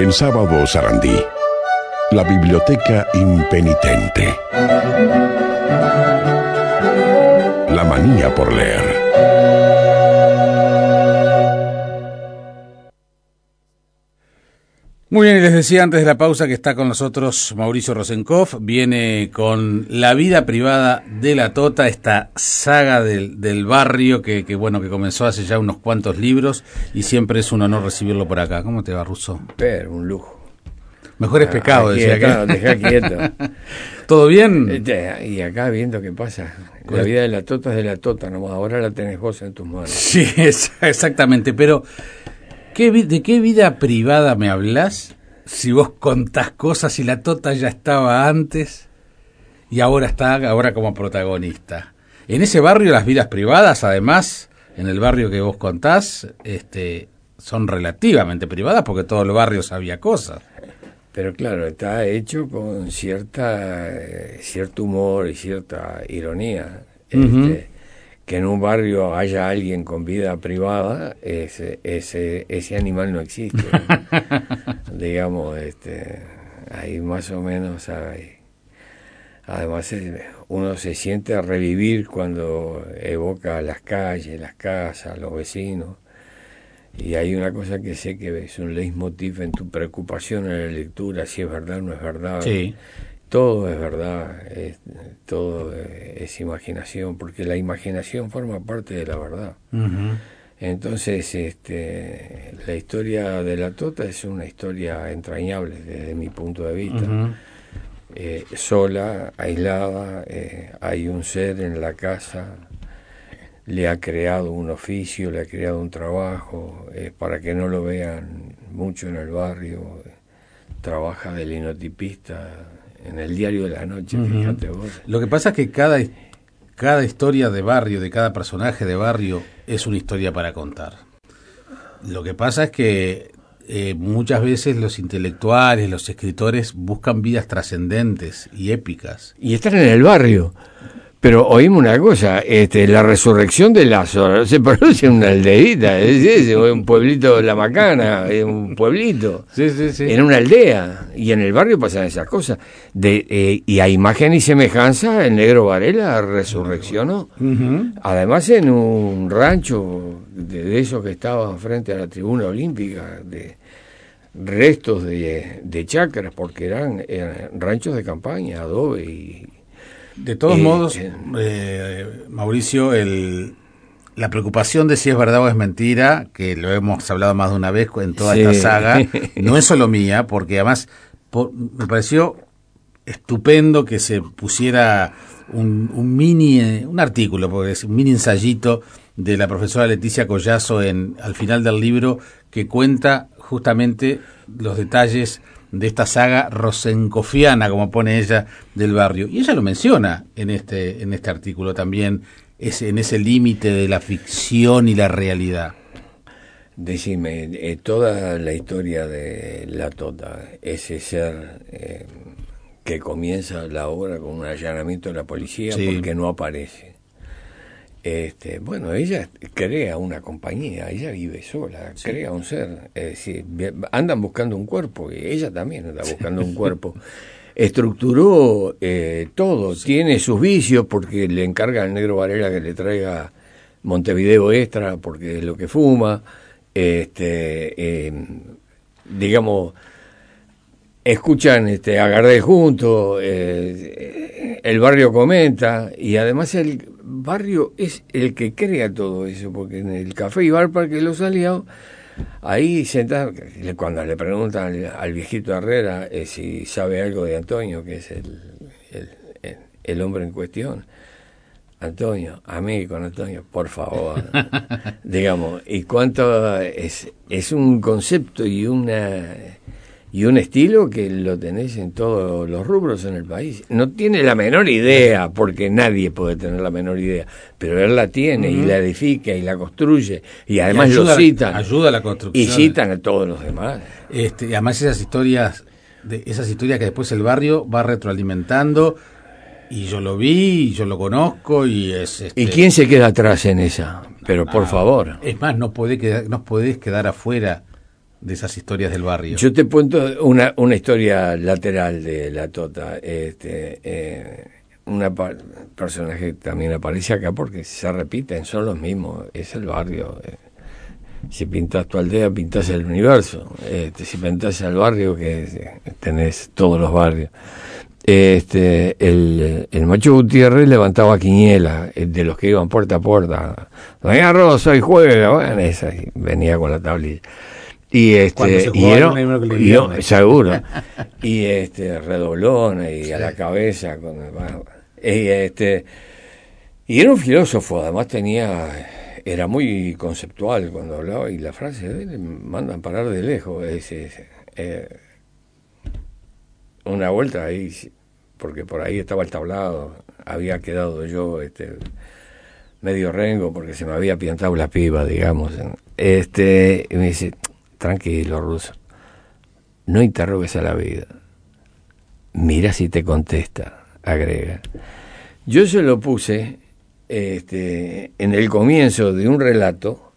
En Sábado Sarandí, la biblioteca impenitente. La manía por leer. Muy bien, y les decía antes de la pausa que está con nosotros Mauricio Rosenkopf, viene con La vida privada de la Tota, esta saga del barrio que comenzó hace ya unos cuantos libros y siempre es un honor recibirlo por acá. ¿Cómo te va, Russo? Pero, un lujo. Mejor es pecado, decía que. Dejá quieto. ¿Todo bien? Y acá viendo qué pasa. La vida de la Tota es de la Tota, nomás ahora la tenés vos en tus manos. Sí, exactamente, pero... ¿De qué vida privada me hablas? Si vos contás cosas y la Tota ya estaba antes y ahora está como protagonista. En ese barrio las vidas privadas, además, en el barrio que vos contás, son relativamente privadas porque todo el barrio sabía cosas. Pero claro, está hecho con cierto humor y cierta ironía. Que en un barrio haya alguien con vida privada, ese animal no existe. Digamos, ahí más o menos hay. Además, uno se siente a revivir cuando evoca las calles, las casas, los vecinos. Y hay una cosa que sé que es un leitmotiv en tu preocupación en la lectura, si es verdad o no es verdad. Sí. Todo es verdad, todo es imaginación, porque la imaginación forma parte de la verdad. Uh-huh. Entonces, la historia de la Tota es una historia entrañable desde mi punto de vista. Uh-huh. Sola, aislada, hay un ser en la casa, le ha creado un oficio, le ha creado un trabajo, para que no lo vean mucho en el barrio, trabaja de linotipista en el diario de la noche, fíjate vos. Lo que pasa es que cada historia de barrio, de cada personaje de barrio, es una historia para contar. Lo que pasa es que muchas veces los intelectuales, los escritores buscan vidas trascendentes y épicas. Y están en el barrio. Pero oímos una cosa, la resurrección de Lázaro se produce en una aldeita, es un pueblito de La Macana, es un pueblito, sí. En una aldea, y en el barrio pasan esas cosas. Y a imagen y semejanza, el negro Varela resurreccionó, además en un rancho de esos que estaba frente a la tribuna olímpica, de restos de chacras, porque eran ranchos de campaña, adobe y... De todos modos, Mauricio, la preocupación de si es verdad o es mentira, que lo hemos hablado más de una vez en toda esta saga, no es solo mía, porque además me pareció estupendo que se pusiera un artículo, porque es un mini ensayito de la profesora Leticia Collazo al final del libro, que cuenta justamente los detalles de esta saga rosenkofiana, como pone ella, del barrio. Y ella lo menciona en este artículo también, en ese límite de la ficción y la realidad. Decime, toda la historia de la Tota, ese ser que comienza la obra con un allanamiento de la policía porque no aparece. Bueno, ella crea una compañía, ella vive sola, crea un ser, es decir, andan buscando un cuerpo, y ella también anda buscando un cuerpo. Estructuró todo, tiene sus vicios porque le encarga al negro Varela que le traiga Montevideo Extra porque es lo que fuma, digamos, escuchan a Gardel juntos, el barrio comenta, y además el barrio es el que crea todo eso, porque en el Café y Bar Parque de los Aliados, ahí sentado, cuando le preguntan al viejito Herrera si sabe algo de Antonio, que es el hombre en cuestión, Antonio, a mí con Antonio, por favor, digamos, y cuánto es un concepto y un estilo que lo tenés en todos los rubros en el país. No tiene la menor idea, porque nadie puede tener la menor idea, pero él la tiene y la edifica y la construye, y además lo citan. Ayuda a la construcción. Y citan a todos los demás. Y además esas historias que después el barrio va retroalimentando, y yo lo vi, y yo lo conozco, y es... ¿Y quién se queda atrás en esa? Pero por favor. Es más, no podés quedar afuera de esas historias del barrio. Yo te cuento una historia lateral de la Tota. Personaje que también aparece acá porque se repiten, son los mismos, es el barrio. Si pintas tu aldea, pintas el universo. Si pintas el barrio, que tenés todos los barrios. El Macho Gutiérrez levantaba quiniela de los que iban puerta a puerta. Venga Rosa y juega, bueno, esa, y venía con la tablilla. Y seguro. Y redoblona y sí, a la cabeza y era un filósofo, además era muy conceptual cuando hablaba, y la frase de él, mandan parar de lejos, una vuelta ahí, porque por ahí estaba el tablado, había quedado yo medio rengo porque se me había piantado la piba, digamos, y me dice, tranquilo, Ruso, no interrogues a la vida, mira si te contesta, agrega. Yo se lo puse en el comienzo de un relato,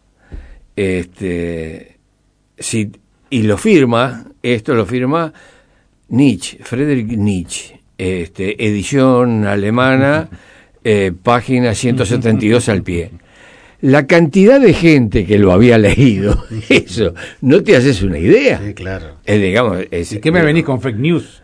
y lo firma Nietzsche, Friedrich Nietzsche, edición alemana, página 172 al pie. La cantidad de gente que lo había leído, eso, no te haces una idea. Sí, claro. Digamos, ¿Y qué me venís con fake news?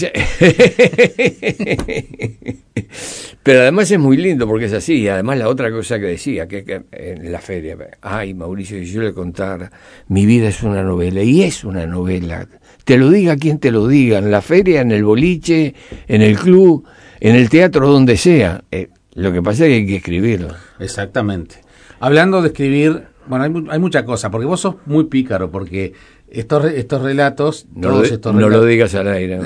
Pero además es muy lindo porque es así. Y además la otra cosa que decía, que en la feria, ay, Mauricio, si yo le contara, mi vida es una novela, y es una novela, te lo diga quien te lo diga, en la feria, en el boliche, en el club, en el teatro, donde sea. Lo que pasa es que hay que escribirlo. Exactamente. Hablando de escribir, bueno, hay mucha cosa, porque vos sos muy pícaro, porque estos relatos, no lo digas al aire.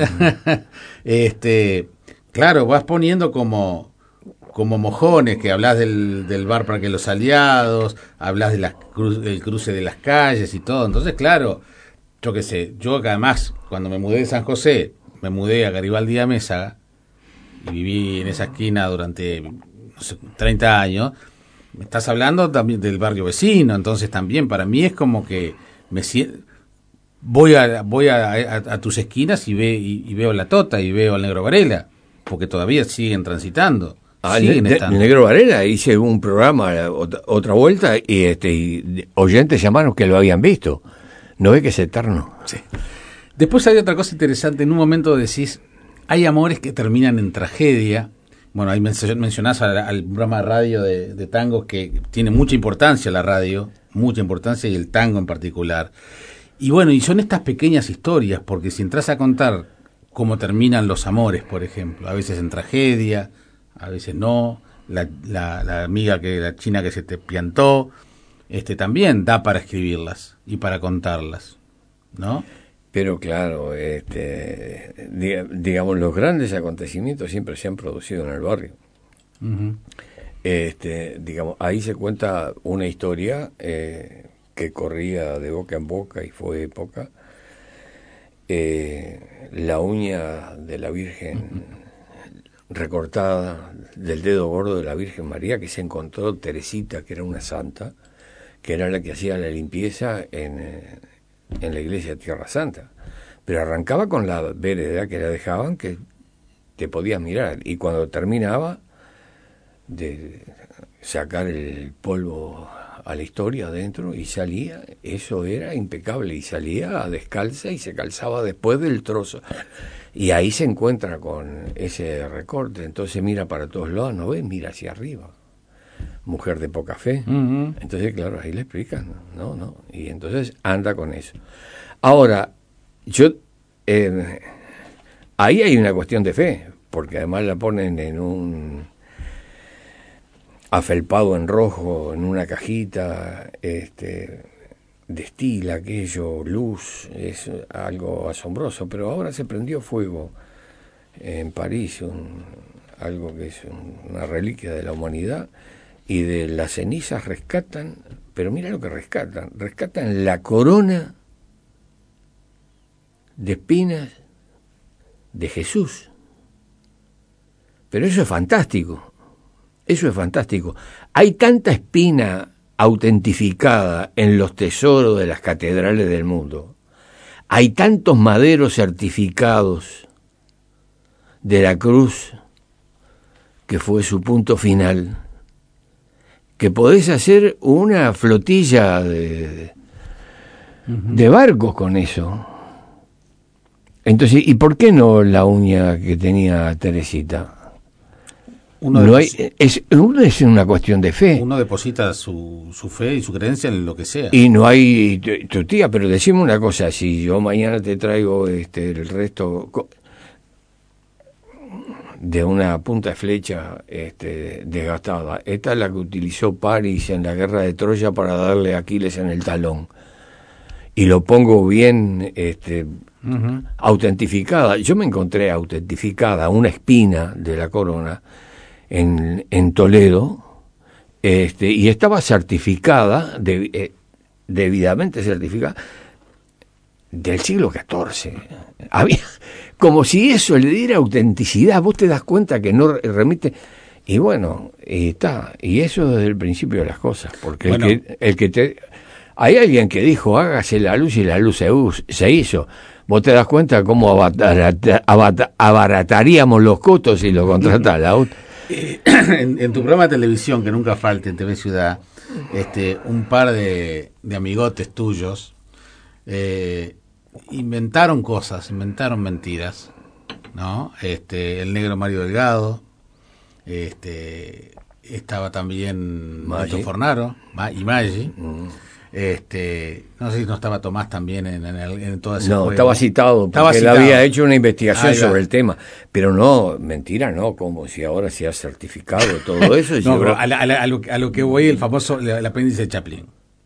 Claro, vas poniendo como mojones, que hablas del bar para que los aliados, hablas del cruce de las calles y todo. Entonces, claro, yo qué sé, yo que además, cuando me mudé de San José, me mudé a Garibaldi a Mésaga, y viví en esa esquina durante, no sé, 30 años, me estás hablando también del barrio vecino, entonces también para mí es como que voy a tus esquinas y veo la Tota y veo al Negro Varela, porque todavía siguen transitando. El Negro Varela, hice un programa, otra vuelta, y oyentes llamaron que lo habían visto. ¿No ve que es eterno? Sí. Después hay otra cosa interesante, en un momento decís, hay amores que terminan en tragedia. Bueno, ahí mencionás al programa de radio de tango, que tiene mucha importancia la radio, mucha importancia, y el tango en particular. Y bueno, y son estas pequeñas historias, porque si entras a contar cómo terminan los amores, por ejemplo, a veces en tragedia, a veces no, la amiga la china que se te piantó, también da para escribirlas y para contarlas, ¿no? Pero claro, digamos, los grandes acontecimientos siempre se han producido en el barrio. Uh-huh. Digamos, ahí se cuenta una historia que corría de boca en boca y fue época. La uña de la Virgen recortada del dedo gordo de la Virgen María, que se encontró Teresita, que era una santa, que era la que hacía la limpieza en la iglesia de Tierra Santa, pero arrancaba con la vereda que la dejaban, que te podías mirar, y cuando terminaba de sacar el polvo a la historia adentro y salía, eso era impecable, y salía descalza y se calzaba después del trozo, y ahí se encuentra con ese recorte, entonces mira para todos lados, no ves, mira hacia arriba, mujer de poca fe. Uh-huh. Entonces, claro, ahí le explican, no, y entonces anda con eso. Ahora, ahí hay una cuestión de fe, porque además la ponen en un afelpado en rojo, en una cajita, destila aquello, luz, es algo asombroso, pero ahora se prendió fuego en París, algo que es una reliquia de la humanidad, y de las cenizas rescatan, pero mira lo que rescatan la corona de espinas de Jesús. Pero eso es fantástico, hay tanta espina autentificada en los tesoros de las catedrales del mundo. Hay tantos maderos certificados de la cruz, que fue su punto final, que podés hacer una flotilla de barcos con eso. Entonces, ¿y por qué no la uña que tenía Teresita? Es una cuestión de fe. Uno deposita su fe y su creencia en lo que sea. Y no hay, tu tía, pero decime una cosa, si yo mañana te traigo el resto de una punta de flecha desgastada, esta es la que utilizó Paris en la guerra de Troya para darle a Aquiles en el talón, y lo pongo bien autentificada. Yo me encontré autentificada una espina de la corona en Toledo, y estaba certificada, debidamente certificada, del siglo XIV. Había, como si eso le diera autenticidad. Vos te das cuenta que no remite. Y bueno, y está. Y eso desde el principio de las cosas. Porque bueno, hay alguien que dijo, hágase la luz, y la luz se hizo. Vos te das cuenta cómo abarataríamos los costos si lo contratás la UT. En tu programa de televisión, que nunca falte en TV Ciudad, un par de amigotes tuyos inventaron cosas, inventaron mentiras, ¿no? El negro Mario Delgado, estaba también Mato Fornaro y Maggi. No sé si no estaba Tomás también en todo ese juego. Estaba citado, porque él había hecho una investigación sobre el tema, pero no, mentira, no, como si ahora se ha certificado todo eso. No, pero a lo que voy, el famoso el apéndice de Chaplin,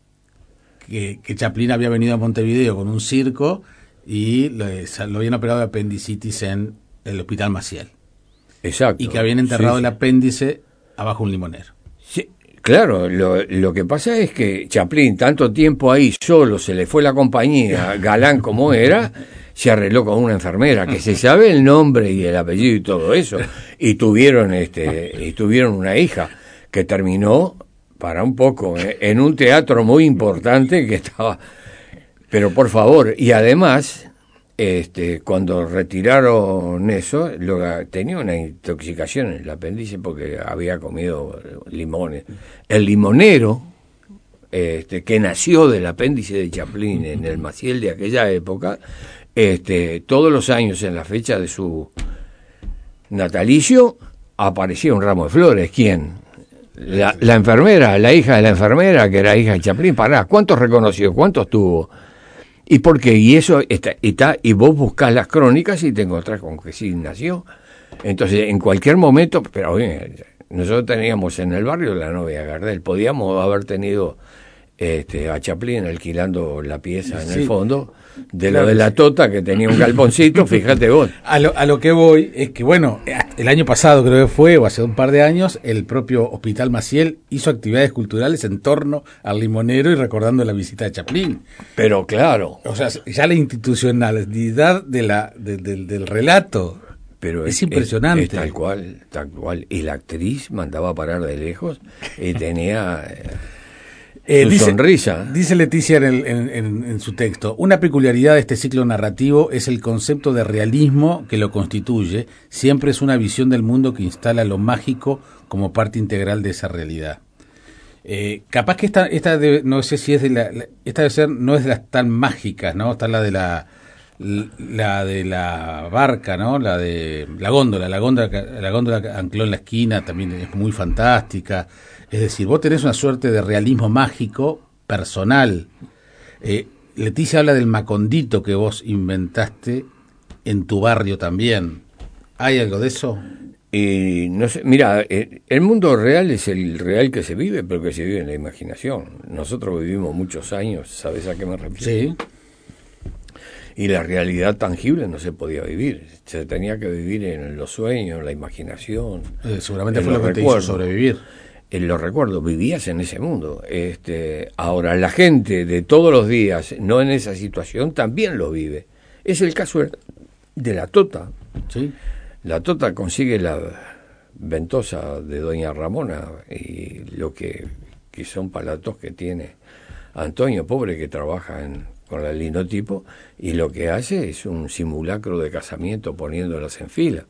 que Chaplin había venido a Montevideo con un circo y lo habían operado de apendicitis en el Hospital Maciel. Exacto. Y que habían enterrado el apéndice abajo un limonero. Sí. Claro, lo que pasa es que Chaplin, tanto tiempo ahí solo, se le fue la compañía, galán como era, se arregló con una enfermera que se sabe el nombre y el apellido y todo eso, y tuvieron una hija que terminó, para un poco, en un teatro muy importante que estaba, pero por favor, y además cuando retiraron eso, tenía una intoxicación en el apéndice porque había comido limones. El limonero, que nació del apéndice de Chaplin en el Maciel de aquella época, todos los años en la fecha de su natalicio aparecía un ramo de flores. ¿Quién? La enfermera, la hija de la enfermera, que era hija de Chaplin. Pará, ¿cuántos reconoció? ¿Cuántos tuvo? ¿Y por qué? Y eso está, y vos buscás las crónicas y te encontrás con que sí nació. Entonces, en cualquier momento, pero nosotros teníamos en el barrio la novia Gardel, podíamos haber tenido a Chaplin alquilando la pieza en el fondo, de lo de la Tota, que tenía un galponcito, fíjate vos. A lo que voy es que, bueno, el año pasado creo que fue, o hace un par de años, el propio Hospital Maciel hizo actividades culturales en torno al limonero y recordando la visita de Chaplin. Pero claro. O sea, ya la institucionalidad del relato, pero es impresionante. Es tal cual. Y la actriz mandaba a parar de lejos y tenía... sonrisa. Dice Leticia en su texto, una peculiaridad de este ciclo narrativo es el concepto de realismo que lo constituye. Siempre es una visión del mundo que instala lo mágico como parte integral de esa realidad. Capaz que esta no sé si es esta debe ser, no es de las tan mágicas, ¿no? Está la de la barca, ¿no? La de la góndola que ancló en la esquina también es muy fantástica. Es decir, vos tenés una suerte de realismo mágico personal. Leticia habla del Macondito que vos inventaste en tu barrio también. ¿Hay algo de eso? No sé, mira, el mundo real es el real que se vive, pero que se vive en la imaginación. Nosotros vivimos muchos años, ¿sabes a qué me refiero? Sí. Y la realidad tangible no se podía vivir, se tenía que vivir en los sueños, en la imaginación. Seguramente fue lo que te hizo sobrevivir. Lo recuerdo, vivías en ese mundo. Ahora, la gente de todos los días, no en esa situación, también lo vive. Es el caso de la Tota. ¿Sí? La Tota consigue la ventosa de doña Ramona y lo que que son palatos que tiene Antonio, pobre, que trabaja con el linotipo, y lo que hace es un simulacro de casamiento poniéndolas en fila.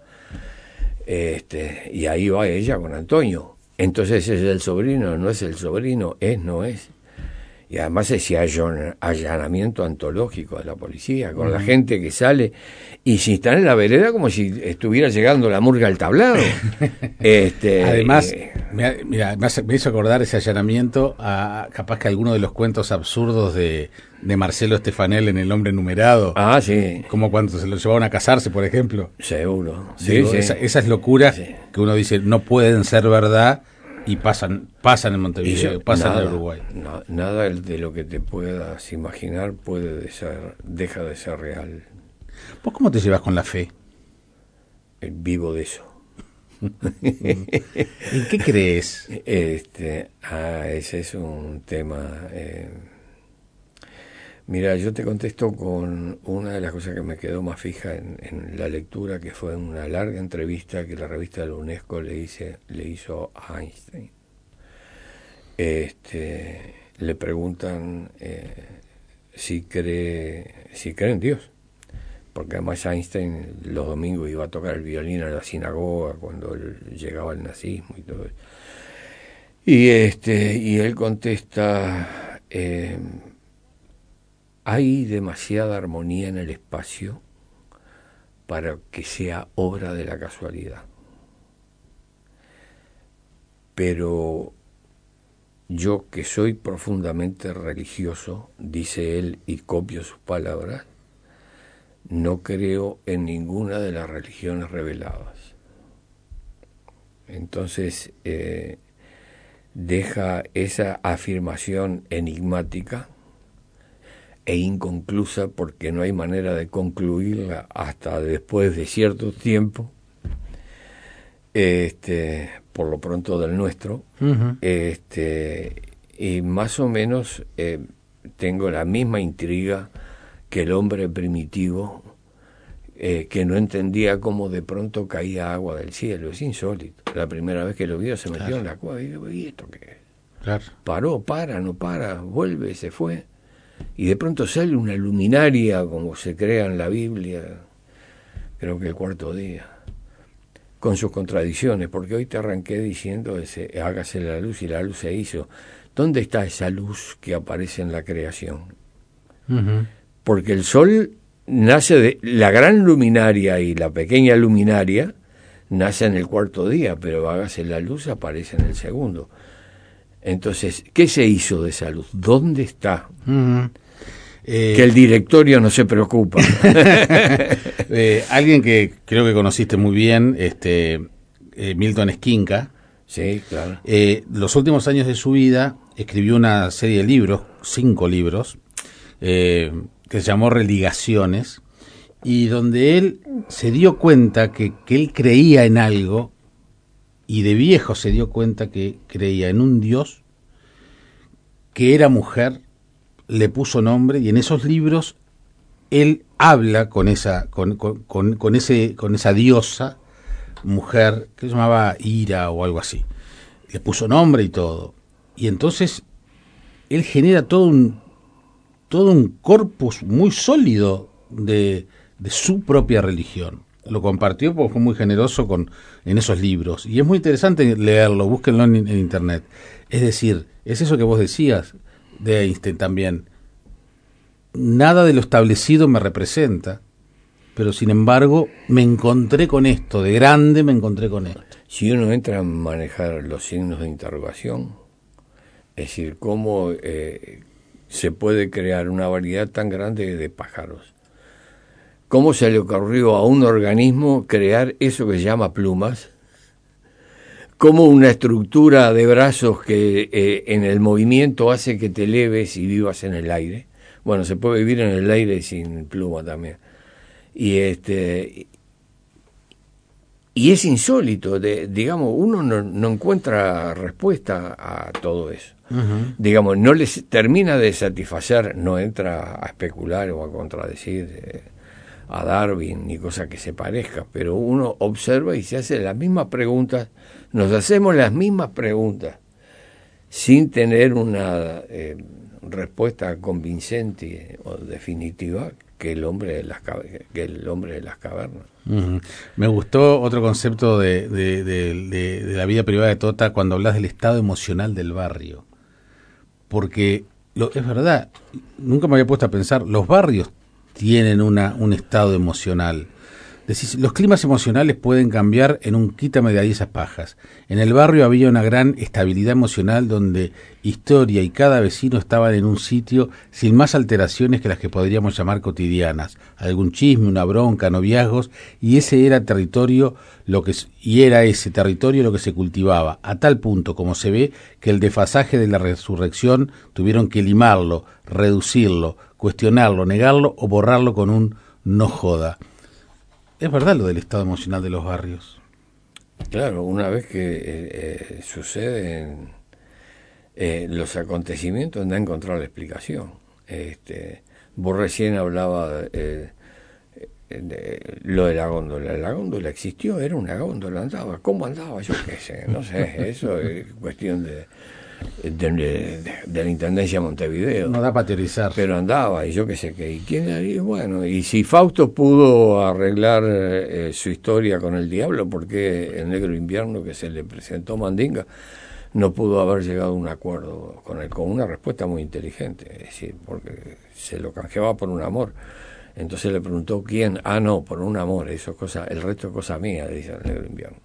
Y ahí va ella con Antonio. Entonces es el sobrino, no es el sobrino, no es. Y además ese allanamiento antológico de la policía, con la gente que sale y si están en la vereda como si estuviera llegando la murga al tablado. Además, mira, me hizo acordar ese allanamiento a capaz que alguno de los cuentos absurdos de Marcelo Stefanel en El hombre numerado. Ah, sí. Como cuando se lo llevaban a casarse, por ejemplo. Seguro. Digo, sí. Esas locuras que uno dice no pueden ser verdad y pasan en Montevideo, pasan en Uruguay. Nada de lo que te puedas imaginar deja de ser real. ¿Vos cómo te llevas con la fe? Vivo de eso. ¿En qué crees? Ese es un tema. Mira, yo te contesto con una de las cosas que me quedó más fija en la lectura, que fue una larga entrevista que la revista de la UNESCO le hizo a Einstein. Le preguntan si cree en Dios, porque además Einstein los domingos iba a tocar el violín a la sinagoga cuando llegaba el nazismo y todo eso. Y él contesta: hay demasiada armonía en el espacio para que sea obra de la casualidad. Pero yo, que soy profundamente religioso, dice él, y copio sus palabras, no creo en ninguna de las religiones reveladas. Entonces, deja esa afirmación enigmática e inconclusa, porque no hay manera de concluirla hasta después de cierto tiempo, por lo pronto del nuestro. Uh-huh. Y más o menos tengo la misma intriga que el hombre primitivo, que no entendía cómo de pronto caía agua del cielo. Es insólito. La primera vez que lo vio se metió en la cueva y dijo: ¿y esto qué? Claro. Paró, no para, vuelve, se fue. Y de pronto sale una luminaria, como se crea en la Biblia, creo que el cuarto día, con sus contradicciones, porque hoy te arranqué diciendo hágase la luz, y la luz se hizo. ¿Dónde está esa luz que aparece en la creación? Uh-huh. Porque el sol nace de la gran luminaria, y la pequeña luminaria nace en el cuarto día, pero hágase la luz aparece en el segundo. Entonces, ¿qué se hizo de esa luz? ¿Dónde está? Uh-huh. Que el directorio no se preocupa. Alguien que creo que conociste muy bien, Milton Esquinca. Sí, claro. Los últimos años de su vida escribió una serie de libros, 5 libros, que se llamó Religaciones, y donde él se dio cuenta que él creía en algo, y de viejo se dio cuenta que creía en un Dios que era mujer, le puso nombre, y en esos libros él habla con esa diosa mujer que se llamaba Ira o algo así. Le puso nombre y todo. Y entonces él genera todo un corpus muy sólido de su propia religión. Lo compartió porque fue muy generoso en esos libros. Y es muy interesante leerlo, búsquenlo en internet. Es decir, es eso que vos decías de Einstein también. Nada de lo establecido me representa, pero sin embargo me encontré con esto, de grande me encontré con esto. Si uno entra a manejar los signos de interrogación, es decir, cómo se puede crear una variedad tan grande de pájaros. ¿Cómo se le ocurrió a un organismo crear eso que se llama plumas? ¿Cómo una estructura de brazos que en el movimiento hace que te eleves y vivas en el aire? Bueno, se puede vivir en el aire sin pluma también. Y es insólito, digamos, uno no encuentra respuesta a todo eso. Uh-huh. Digamos, no les termina de satisfacer, no entra a especular o a contradecir a Darwin ni cosa que se parezca, pero uno observa y se hace las mismas preguntas, nos hacemos las mismas preguntas sin tener una respuesta convincente o definitiva que el hombre de las cavernas. Uh-huh. Me gustó otro concepto de la vida privada de Tota cuando hablas del estado emocional del barrio, porque es verdad, nunca me había puesto a pensar, los barrios tienen un estado emocional. Decís, los climas emocionales pueden cambiar en un quítame de ahí esas pajas. En el barrio había una gran estabilidad emocional donde historia y cada vecino estaban en un sitio sin más alteraciones que las que podríamos llamar cotidianas. Algún chisme, una bronca, noviazgos, y ese era ese territorio lo que se cultivaba, a tal punto, como se ve, que el desfasaje de la resurrección tuvieron que limarlo, reducirlo, cuestionarlo, negarlo o borrarlo con un no joda. Es verdad lo del estado emocional de los barrios. Claro, una vez que suceden los acontecimientos, no encontrar la explicación. Vos recién hablaba de lo de la góndola. La góndola existió, era una góndola, andaba. ¿Cómo andaba? Yo qué sé, no sé. Eso es cuestión de la Intendencia de Montevideo. No da para teorizar. Pero andaba, y yo qué sé qué. ¿Y quién haría? Bueno, y si Fausto pudo arreglar su historia con el diablo, ¿por qué el Negro Invierno, que se le presentó Mandinga, no pudo haber llegado a un acuerdo con él? Con una respuesta muy inteligente, es decir, porque se lo canjeaba por un amor. Entonces le preguntó quién. No, por un amor, eso es cosa, el resto es cosa mía, dice el Negro Invierno.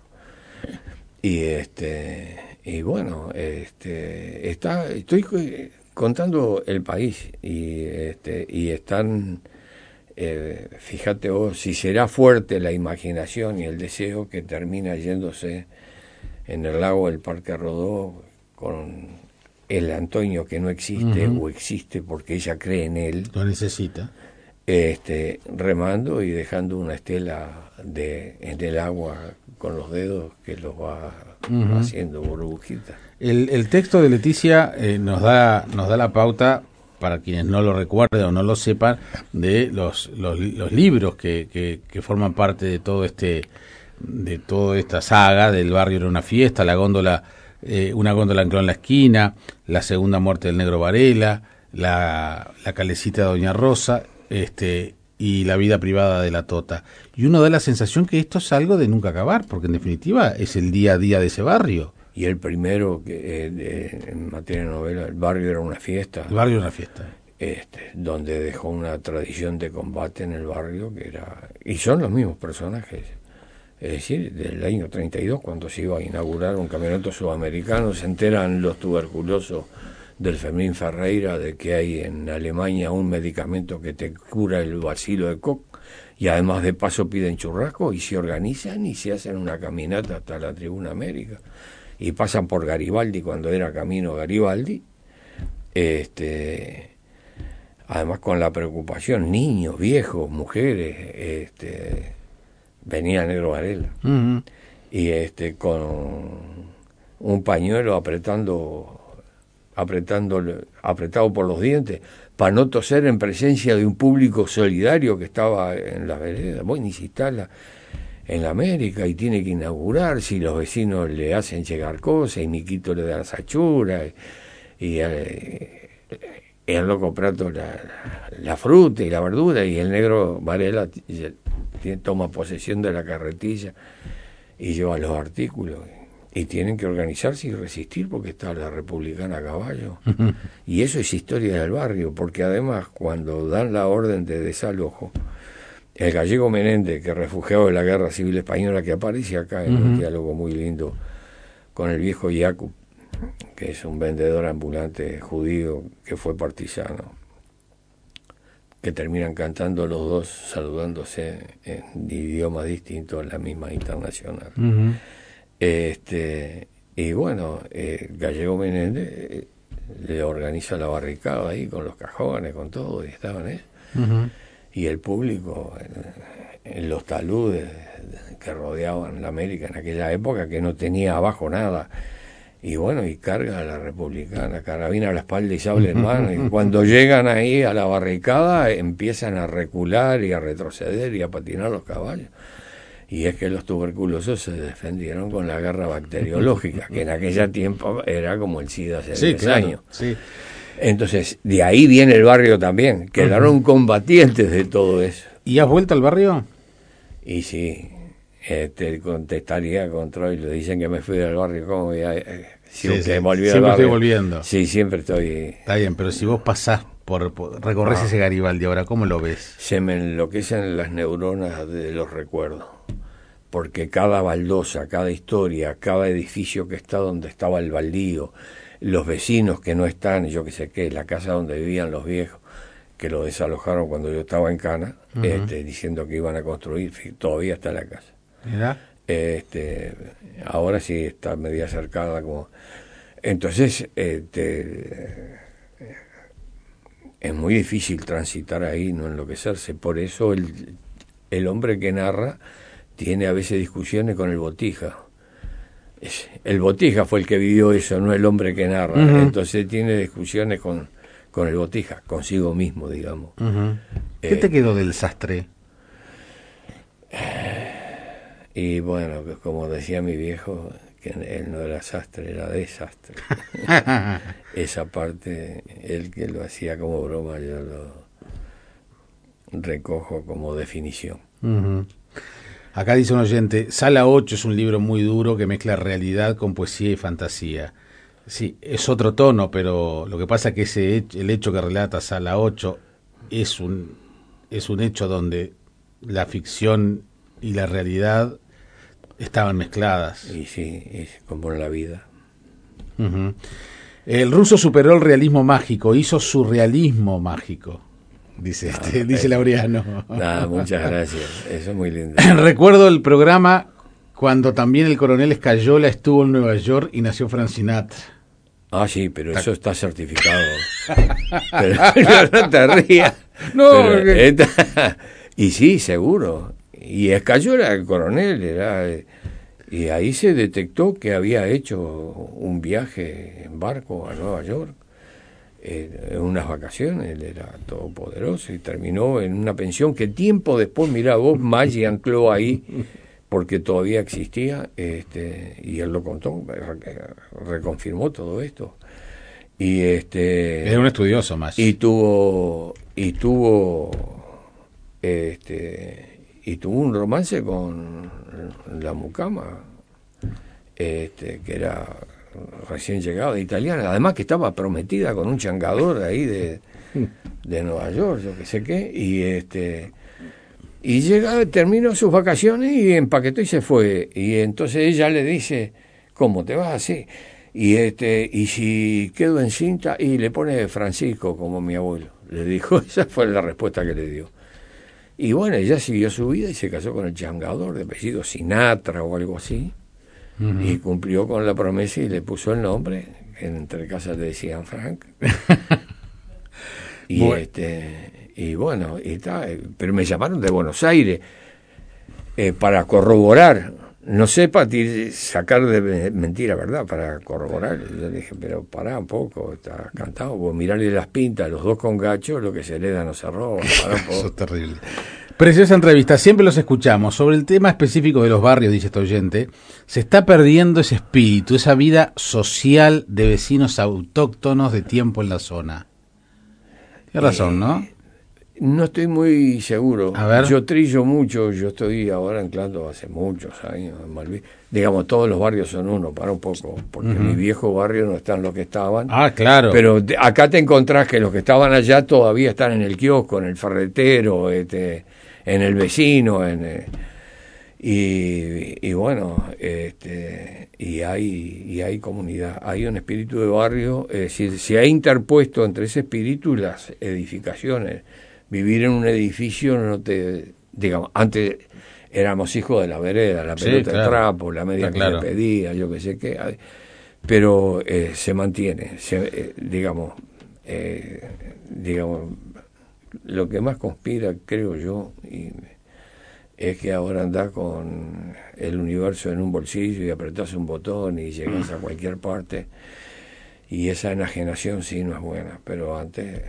Y bueno, estoy contando el país y están, fíjate vos, si será fuerte la imaginación y el deseo que termina yéndose en el lago del Parque Rodó con el Antonio que no existe, uh-huh, o existe porque ella cree en él. Lo necesita. Remando y dejando una estela en el agua con los dedos que los va, uh-huh, haciendo burbujitas. El texto de Leticia nos da la pauta, para quienes no lo recuerden o no lo sepan, de los libros que forman parte de toda esta saga del barrio era una fiesta, la góndola, una góndola ancló en la esquina, la segunda muerte del Negro Varela, la calecita de Doña Rosa, y la vida privada de la Tota. Y uno da la sensación que esto es algo de nunca acabar, porque en definitiva es el día a día de ese barrio. Y el primero, que en materia de novela, el barrio era una fiesta. El barrio era una fiesta. Donde dejó una tradición de combate en el barrio, que era... Y son los mismos personajes. Es decir, del año 32, cuando se iba a inaugurar un campeonato sudamericano, se enteran los tuberculosos del Fermín Ferreira de que hay en Alemania un medicamento que te cura el bacilo de Koch, y además de paso piden churrasco y se organizan y se hacen una caminata hasta la Tribuna América y pasan por Garibaldi cuando era camino Garibaldi, además con la preocupación, niños, viejos, mujeres, venía Negro Varela, uh-huh, y con un pañuelo apretado por los dientes, para no toser en presencia de un público solidario que estaba en la vereda. Bueno, y si está en la América y tiene que inaugurar, si los vecinos le hacen llegar cosas, y Miquito le da las achuras, y el loco Prato la fruta y la verdura, y el Negro Varela toma posesión de la carretilla y lleva los artículos. Y tienen que organizarse y resistir porque está la republicana a caballo. Uh-huh. Y eso es historia del barrio, porque además cuando dan la orden de desalojo, el gallego Menéndez, que refugiado de la Guerra Civil Española, que aparece acá en, uh-huh, un diálogo muy lindo con el viejo Jakub, que es un vendedor ambulante judío que fue partisano, que terminan cantando los dos, saludándose en idiomas distintos en la misma Internacional. Uh-huh. Y bueno, Gallego Menéndez le organiza la barricada ahí con los cajones, con todo, y estaban uh-huh, y el público en los taludes que rodeaban la América en aquella época, que no tenía abajo nada, y bueno, y carga a la republicana, carabina a la espalda y sable en mano, y cuando llegan ahí a la barricada empiezan a recular y a retroceder y a patinar los caballos. y es que los tuberculosos se defendieron con la guerra bacteriológica, que en aquella tiempo era como el SIDA hace 10 años. Sí. Entonces, de ahí viene el barrio también, quedaron combatientes de todo eso. ¿Y has vuelto al barrio? Y sí, te contestaría contra y le dicen que me fui del barrio, ¿cómo voy a...? Siempre estoy volviendo. Sí, siempre estoy... Está bien, pero si vos pasás recorres ese Garibaldi ahora, ¿cómo lo ves? Se me enloquecen las neuronas de los recuerdos, porque cada baldosa, cada historia, cada edificio que está donde estaba el baldío, los vecinos que no están, yo qué sé qué, la casa donde vivían los viejos, que lo desalojaron cuando yo estaba en Cana, diciendo que iban a construir, todavía está la casa. ¿Mirá? Ahora sí está media cercada como... Entonces, es muy difícil transitar ahí, no enloquecerse. Por eso el hombre que narra tiene a veces discusiones con el botija. El botija fue el que vivió eso, no el hombre que narra. Entonces tiene discusiones con el botija, consigo mismo, digamos. ¿Qué te quedó del sastre? Y bueno, como decía mi viejo, que él no era sastre, era desastre. Esa parte, él que lo hacía como broma, yo lo recojo como definición. Acá dice un oyente, Sala 8 es un libro muy duro que mezcla realidad con poesía y fantasía. Sí, es otro tono, pero lo que pasa es que el hecho que relata Sala 8 es un hecho donde la ficción y la realidad estaban mezcladas. Y sí, es como en la vida. El ruso superó el realismo mágico, hizo surrealismo mágico, dice Laureano. Muchas gracias, eso es muy lindo. Recuerdo el programa cuando también el coronel Escayola estuvo en Nueva York y nació Frank Sinatra. Ah, sí, pero eso está certificado. Pero no te rías. No, pero, y sí, seguro. Y Escayola, el coronel, y ahí se detectó que había hecho un viaje en barco a Nueva York, en unas vacaciones. Él era todopoderoso y terminó en una pensión que tiempo después, mirá vos, Maggi ancló ahí, porque todavía existía, y él lo contó, reconfirmó todo esto. Y era un estudioso más. Y tuvo un romance con la mucama, que era recién llegada italiana, además que estaba prometida con un changador ahí de Nueva York, yo que sé qué, y terminó sus vacaciones y empaquetó y se fue. Y entonces ella le dice, ¿cómo te vas así? Y si quedo encinta, y le pone Francisco como mi abuelo, le dijo. Esa fue la respuesta que le dio. Y bueno, ella siguió su vida y se casó con el changador de apellido Sinatra o algo así, y cumplió con la promesa y le puso el nombre, que entre casas le decían Frank. Y bueno. Pero me llamaron de Buenos Aires para corroborar, no sé, para sacar de mentira, ¿verdad? Para corroborar. Y yo dije, pero pará un poco, está cantado, vos mirarle las pintas, los dos con gacho, lo que se hereda no se roba, pará un poco. Eso es terrible. Preciosa entrevista, siempre los escuchamos. Sobre el tema específico de los barrios, dice este oyente, se está perdiendo ese espíritu, esa vida social de vecinos autóctonos de tiempo en la zona. Tienes razón, ¿no? No estoy muy seguro. A ver. Yo trillo mucho, yo estoy ahora anclando hace muchos años en Malvin. Digamos, todos los barrios son uno, para un poco, porque mi viejo barrio no están los que estaban. Ah, claro. Pero acá te encontrás que los que estaban allá todavía están en el kiosco, en el ferretero, en el vecino, y bueno, y hay comunidad, hay un espíritu de barrio, es decir, se ha interpuesto entre ese espíritu y las edificaciones. Vivir en un edificio digamos, antes éramos hijos de la vereda, la pelota de trapo, la media que le pedía, yo qué sé qué, pero se mantiene, digamos, lo que más conspira, creo yo, es que ahora andás con el universo en un bolsillo y apretás un botón y llegás a cualquier parte, y esa enajenación sí no es buena, pero antes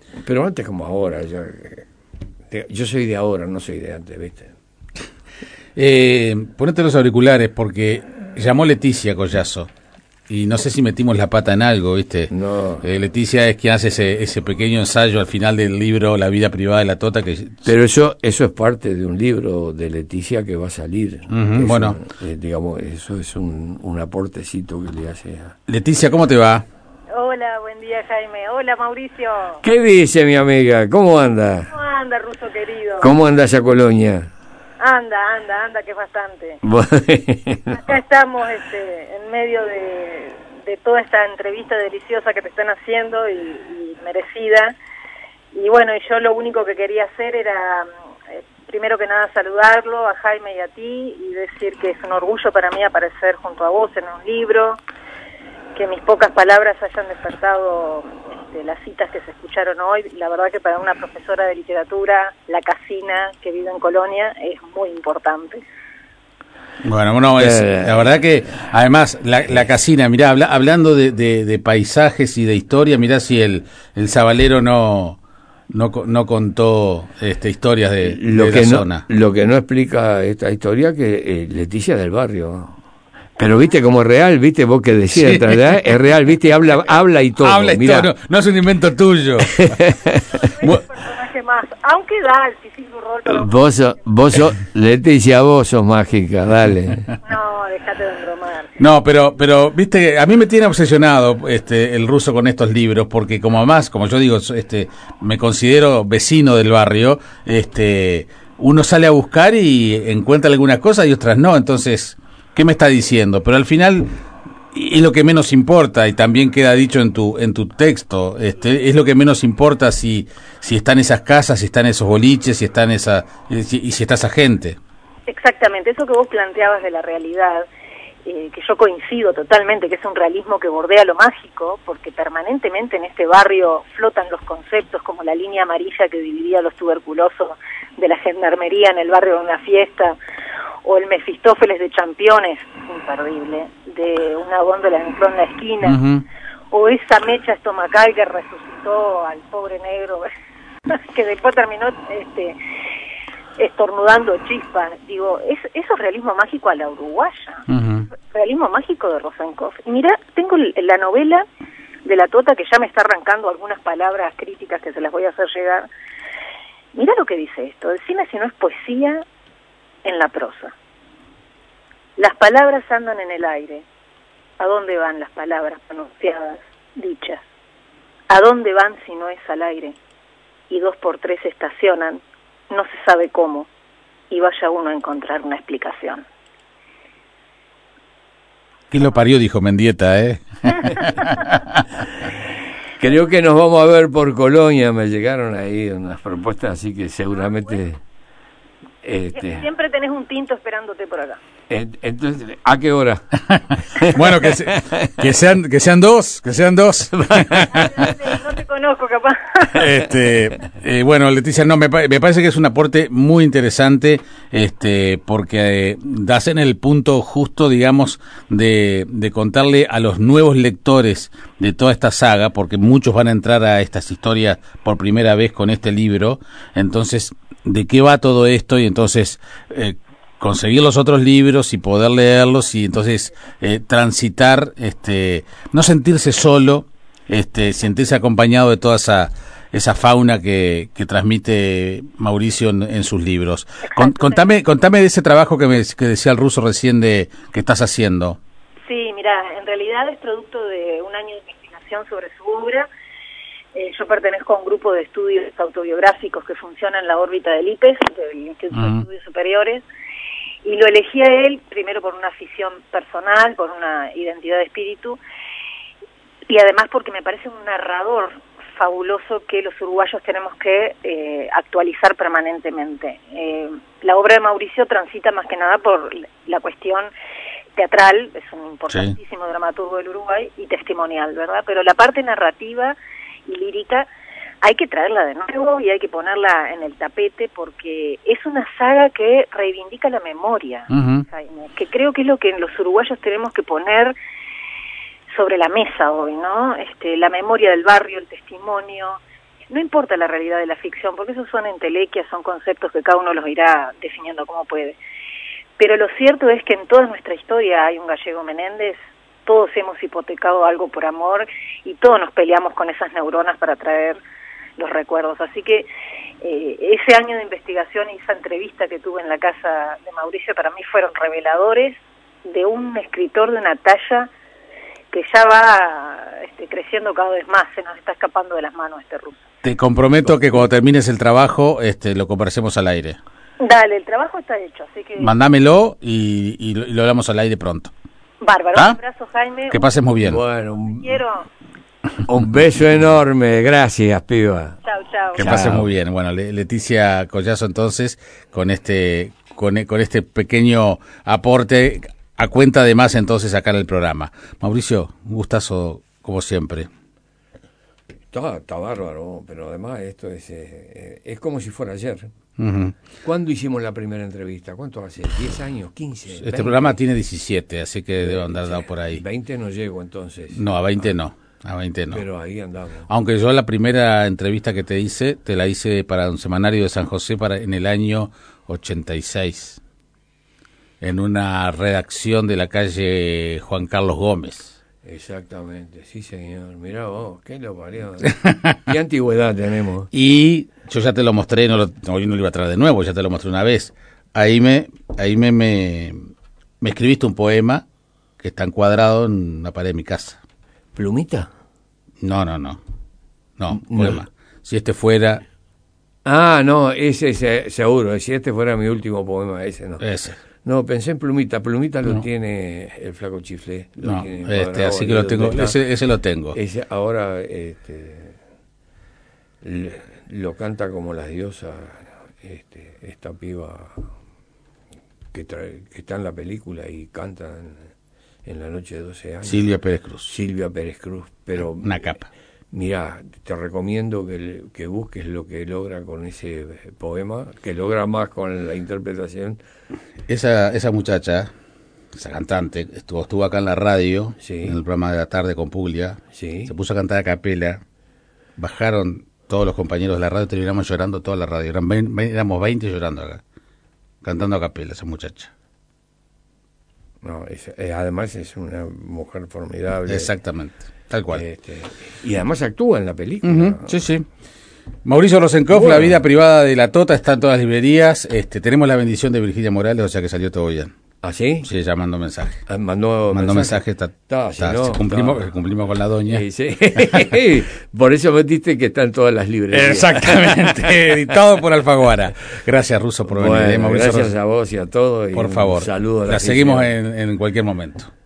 como ahora, yo soy de ahora, no soy de antes, ¿viste? Ponete los auriculares porque llamó Leticia Collazo. Y no sé si metimos la pata en algo, ¿viste? No. Leticia es quien hace ese pequeño ensayo al final del libro La vida privada de la Tota. Pero eso es parte de un libro de Leticia que va a salir. Bueno. Digamos, eso es un aportecito que le hace a... Leticia, ¿cómo te va? Hola, buen día, Jaime. Hola, Mauricio. ¿Qué dice mi amiga? ¿Cómo anda? ¿Cómo anda, ruso querido? ¿Cómo anda esa colonia? Anda, que es bastante. Bueno. Acá estamos en medio de toda esta entrevista deliciosa que te están haciendo y merecida. Y bueno, yo lo único que quería hacer era, primero que nada, saludarlo a Jaime y a ti y decir que es un orgullo para mí aparecer junto a vos en un libro, que mis pocas palabras hayan despertado las citas que se escucharon hoy. La verdad que para una profesora de literatura, la casina que vive en Colonia es muy importante. Bueno, la verdad que además la casina, mirá, hablando de paisajes y de historia, mirá si el Zabalero no contó historias de la zona. Lo que no explica esta historia que Leticia del barrio. Pero viste como es real, viste vos que decías, sí. Es real, viste, habla y todo. Habla y todo, no es un invento tuyo. Personaje más, aunque da el físico rol. Pero... Vos sos, Leticia, vos sos mágica, dale. No, dejate de embromar. No, pero viste, a mí me tiene obsesionado el ruso con estos libros, porque como yo digo, me considero vecino del barrio, uno sale a buscar y encuentra algunas cosas y otras no, entonces... ¿Qué me está diciendo? Pero al final es lo que menos importa, y también queda dicho en tu texto, es lo que menos importa si están esas casas, si están esos boliches, si está esa gente. Exactamente, eso que vos planteabas de la realidad, que yo coincido totalmente, que es un realismo que bordea lo mágico, porque permanentemente en este barrio flotan los conceptos como la línea amarilla que dividía a los tuberculosos de la gendarmería en el barrio de una fiesta, o el Mefistófeles de Championes, imperdible, de una góndola entró en la esquina, o esa mecha estomacal que resucitó al pobre negro, que después terminó estornudando chispas. Digo, eso es realismo mágico a la uruguaya, realismo mágico de Rosenkopf. Y mirá, tengo la novela de la Tota, que ya me está arrancando algunas palabras críticas que se las voy a hacer llegar. Mirá lo que dice esto, decime si no es poesía en la prosa. Las palabras andan en el aire. ¿A dónde van las palabras pronunciadas, dichas? ¿A dónde van si no es al aire? Y 2 por 3 estacionan, no se sabe cómo, y vaya uno a encontrar una explicación. ¿Quién lo parió? Dijo Mendieta, Creo que nos vamos a ver por Colonia, me llegaron ahí unas propuestas, así que seguramente... Siempre tenés un tinto esperándote por acá. Entonces, ¿a qué hora? Bueno, que sean dos. No te conozco, capaz. Bueno, Leticia, no, me parece que es un aporte muy interesante, porque das en el punto justo, digamos, de contarle a los nuevos lectores de toda esta saga, porque muchos van a entrar a estas historias por primera vez con este libro, entonces, ¿de qué va todo esto? Y entonces... conseguir los otros libros y poder leerlos y entonces transitar, no sentirse solo, sentirse acompañado de toda esa fauna que transmite Mauricio en sus libros. Contame de ese trabajo que decía el ruso recién que estás haciendo. Sí, mira, en realidad es producto de un año de investigación sobre su obra. Yo pertenezco a un grupo de estudios autobiográficos que funciona en la órbita del IPES, del Instituto de Estudios Superiores. Y lo elegí a él, primero por una afición personal, por una identidad de espíritu, y además porque me parece un narrador fabuloso que los uruguayos tenemos que actualizar permanentemente. La obra de Mauricio transita más que nada por la cuestión teatral, es un importantísimo dramaturgo del Uruguay, y testimonial, ¿verdad? Pero la parte narrativa y lírica hay que traerla de nuevo y hay que ponerla en el tapete, porque es una saga que reivindica la memoria, Jaime, que creo que es lo que los uruguayos tenemos que poner sobre la mesa hoy, ¿no? La memoria del barrio, el testimonio, no importa la realidad de la ficción, porque eso son entelequias, son conceptos que cada uno los irá definiendo como puede, pero lo cierto es que en toda nuestra historia hay un Gallego Menéndez, todos hemos hipotecado algo por amor y todos nos peleamos con esas neuronas para traer los recuerdos. Así que ese año de investigación y esa entrevista que tuve en la casa de Mauricio para mí fueron reveladores de un escritor de una talla que ya va creciendo cada vez más, se nos está escapando de las manos este ruso. Te comprometo que cuando termines el trabajo lo conversemos al aire. Dale, el trabajo está hecho, así que... Mándamelo y lo hablamos al aire pronto. Bárbaro, ¿Ah? un abrazo, Jaime. Que pases muy bien. Bueno, Quiero... un beso enorme, gracias, piba. Chau, chau. Que pases muy bien. Bueno, Leticia Collazo, entonces, con este pequeño aporte, a cuenta de más, entonces, acá en el programa. Mauricio, un gustazo, como siempre. Está bárbaro, pero además esto es como si fuera ayer. Uh-huh. ¿Cuándo hicimos la primera entrevista? ¿Cuánto hace? ¿10 años? ¿15? Este 20? programa tiene 17, así que debo andar dado por ahí. 20 no llego entonces. No, a 20 no. A 20 no. Pero ahí andamos. Aunque yo la primera entrevista que te la hice para un semanario de San José en el año 86, en una redacción de la calle Juan Carlos Gómez. Exactamente, sí señor. Mirá vos, qué lo parió. ¿Qué antigüedad tenemos? Y yo ya te lo mostré, hoy no lo iba a traer de nuevo, ya te lo mostré una vez. Ahí me escribiste un poema que está encuadrado en la pared de mi casa. ¿Plumita? No, poema. Si este fuera... Ah, no, ese seguro, si este fuera mi último poema, ese no. Ese. No, pensé en Plumita lo tiene el Flaco Chiflé. Así que lo tengo, ese lo tengo. Ese ahora lo canta como las diosas, esta piba que está en la película y canta en La noche de 12 años. Silvia Pérez Cruz, pero una capa. Mirá, te recomiendo que busques lo que logra con ese poema, que logra más con la interpretación. Esa muchacha, esa cantante, estuvo acá en la radio, sí, en el programa de la tarde con Puglia, sí, se puso a cantar a capela, bajaron todos los compañeros de la radio, terminamos llorando toda la radio, éramos 20 llorando acá, cantando a capela esa muchacha. No, además es una mujer formidable. Exactamente, tal cual. Y además actúa en la película. Uh-huh, sí, sí. Mauricio Rosenkopf, bueno. La vida privada de la Tota está en todas las librerías. Tenemos la bendición de Virginia Morales, o sea que salió todo bien. ¿Ah, sí? Sí, ya mandó mensaje. Mandó mensaje. Cumplimos con la doña. Sí. Por eso metiste que están todas las librerías. Exactamente, editado por Alfaguara. Gracias, Russo, por venir. Mauricio, gracias a vos y a todos. Por favor. Un saludo a la seguimos en cualquier momento.